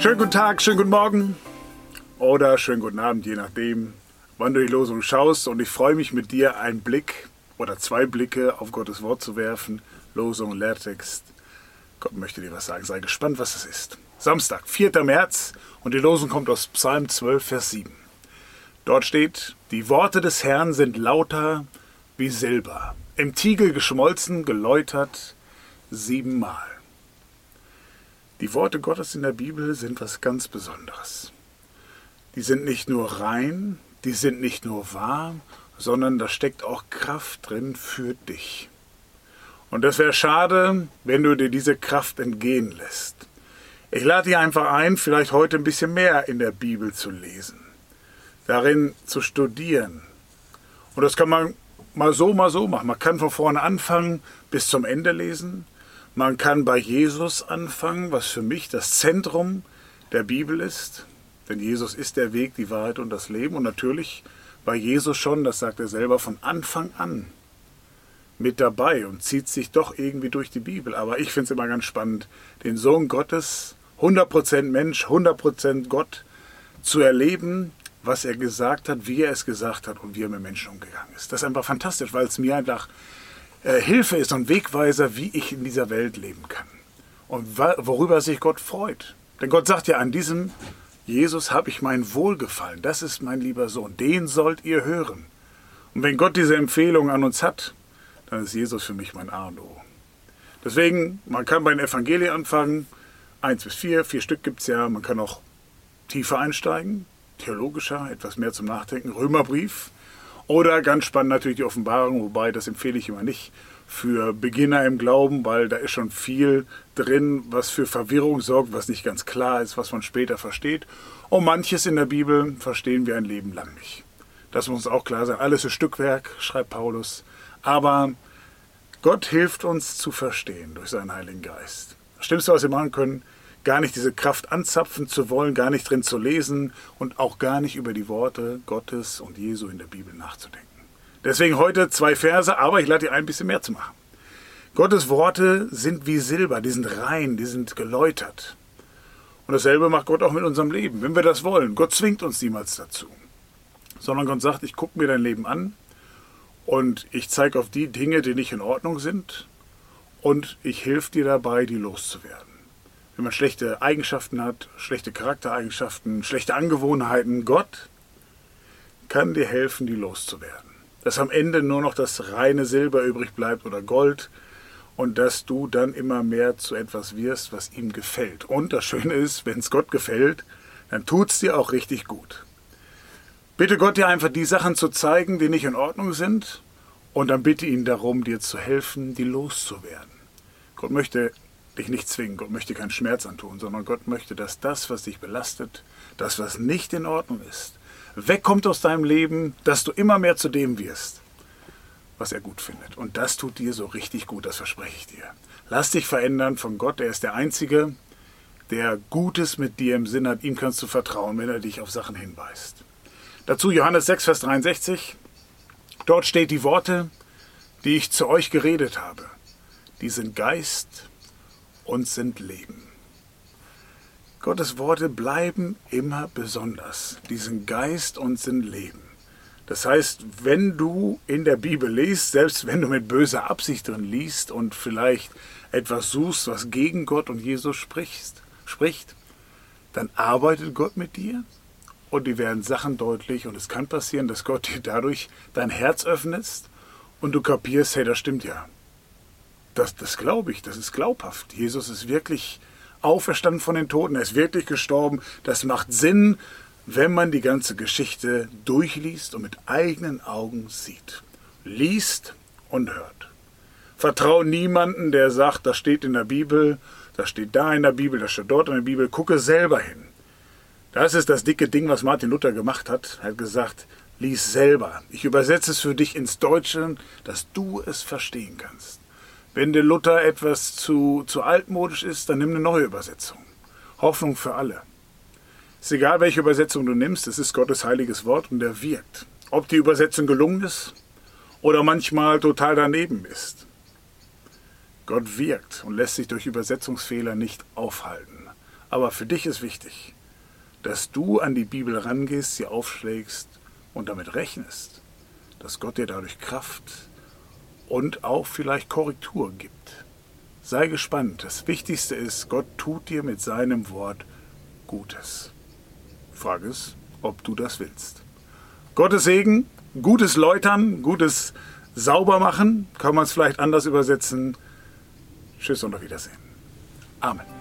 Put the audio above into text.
Schönen guten Tag, schönen guten Morgen oder schönen guten Abend, je nachdem, wann du die Losung schaust. Und ich freue mich, mit dir einen Blick oder zwei Blicke auf Gottes Wort zu werfen. Losung, Lehrtext. Gott möchte dir was sagen. Sei gespannt, was es ist. Samstag, 4. März, und die Losung kommt aus Psalm 12, Vers 7. Dort steht: Die Worte des Herrn sind lauter wie Silber, im Tiegel geschmolzen, geläutert 7-mal. Die Worte Gottes in der Bibel sind was ganz Besonderes. Die sind nicht nur rein, die sind nicht nur wahr, sondern da steckt auch Kraft drin für dich. Und das wäre schade, wenn du dir diese Kraft entgehen lässt. Ich lade dich einfach ein, vielleicht heute ein bisschen mehr in der Bibel zu lesen, darin zu studieren. Und das kann man mal so machen. Man kann von vorne anfangen bis zum Ende lesen. Man kann bei Jesus anfangen, was für mich das Zentrum der Bibel ist. Denn Jesus ist der Weg, die Wahrheit und das Leben. Und natürlich bei Jesus schon, das sagt er selber, von Anfang an mit dabei und zieht sich doch irgendwie durch die Bibel. Aber ich finde es immer ganz spannend, den Sohn Gottes, 100% Mensch, 100% Gott, zu erleben, was er gesagt hat, wie er es gesagt hat und wie er mit Menschen umgegangen ist. Das ist einfach fantastisch, weil es mir einfach Hilfe ist und Wegweiser, wie ich in dieser Welt leben kann. Und worüber sich Gott freut. Denn Gott sagt ja, an diesem Jesus habe ich mein Wohlgefallen. Das ist mein lieber Sohn. Den sollt ihr hören. Und wenn Gott diese Empfehlung an uns hat, dann ist Jesus für mich mein A und O. Deswegen, man kann bei den Evangelien anfangen. 1 bis 4 Stück gibt es ja. Man kann auch tiefer einsteigen, theologischer, etwas mehr zum Nachdenken. Römerbrief. Oder ganz spannend natürlich die Offenbarung, wobei das empfehle ich immer nicht für Beginner im Glauben, weil da ist schon viel drin, was für Verwirrung sorgt, was nicht ganz klar ist, was man später versteht. Und manches in der Bibel verstehen wir ein Leben lang nicht. Das muss uns auch klar sein. Alles ist Stückwerk, schreibt Paulus. Aber Gott hilft uns zu verstehen durch seinen Heiligen Geist. Das Schlimmste, was wir machen können, gar nicht diese Kraft anzapfen zu wollen, gar nicht drin zu lesen und auch gar nicht über die Worte Gottes und Jesu in der Bibel nachzudenken. Deswegen heute 2 Verse, aber ich lade dir ein bisschen mehr zu machen. Gottes Worte sind wie Silber, die sind rein, die sind geläutert. Und dasselbe macht Gott auch mit unserem Leben, wenn wir das wollen. Gott zwingt uns niemals dazu. Sondern Gott sagt, ich gucke mir dein Leben an und ich zeige auf die Dinge, die nicht in Ordnung sind, und ich helfe dir dabei, die loszuwerden. Wenn man schlechte Eigenschaften hat, schlechte Charaktereigenschaften, schlechte Angewohnheiten, Gott kann dir helfen, die loszuwerden. Dass am Ende nur noch das reine Silber übrig bleibt oder Gold und dass du dann immer mehr zu etwas wirst, was ihm gefällt. Und das Schöne ist, wenn es Gott gefällt, dann tut es dir auch richtig gut. Bitte Gott, dir einfach die Sachen zu zeigen, die nicht in Ordnung sind, und dann bitte ihn darum, dir zu helfen, die loszuwerden. Gott möchte dich nicht zwingen, Gott möchte keinen Schmerz antun, sondern Gott möchte, dass das, was dich belastet, das, was nicht in Ordnung ist, wegkommt aus deinem Leben, dass du immer mehr zu dem wirst, was er gut findet. Und das tut dir so richtig gut, das verspreche ich dir. Lass dich verändern von Gott, er ist der Einzige, der Gutes mit dir im Sinn hat. Ihm kannst du vertrauen, wenn er dich auf Sachen hinweist. Dazu Johannes 6, Vers 63. Dort steht: Die Worte, die ich zu euch geredet habe, die sind Geist und sind Leben. Gottes Worte bleiben immer besonders. Die sind Geist und sind Leben. Das heißt, wenn du in der Bibel liest, selbst wenn du mit böser Absicht drin liest und vielleicht etwas suchst, was gegen Gott und Jesus spricht, dann arbeitet Gott mit dir und dir werden Sachen deutlich. Und es kann passieren, dass Gott dir dadurch dein Herz öffnet und du kapierst, hey, das stimmt ja. Das glaube ich, das ist glaubhaft. Jesus ist wirklich auferstanden von den Toten, er ist wirklich gestorben. Das macht Sinn, wenn man die ganze Geschichte durchliest und mit eigenen Augen sieht. Liest und hört. Vertraue niemanden, der sagt, das steht in der Bibel, das steht da in der Bibel, das steht dort in der Bibel. Gucke selber hin. Das ist das dicke Ding, was Martin Luther gemacht hat. Er hat gesagt, lies selber. Ich übersetze es für dich ins Deutsche, dass du es verstehen kannst. Wenn der Luther etwas zu altmodisch ist, dann nimm eine neue Übersetzung. Hoffnung für alle. Es ist egal, welche Übersetzung du nimmst, es ist Gottes heiliges Wort und er wirkt. Ob die Übersetzung gelungen ist oder manchmal total daneben ist. Gott wirkt und lässt sich durch Übersetzungsfehler nicht aufhalten. Aber für dich ist wichtig, dass du an die Bibel rangehst, sie aufschlägst und damit rechnest, dass Gott dir dadurch Kraft und auch vielleicht Korrektur gibt. Sei gespannt. Das Wichtigste ist, Gott tut dir mit seinem Wort Gutes. Frage ist, ob du das willst. Gottes Segen, gutes Läutern, gutes Saubermachen, kann man es vielleicht anders übersetzen. Tschüss und auf Wiedersehen. Amen.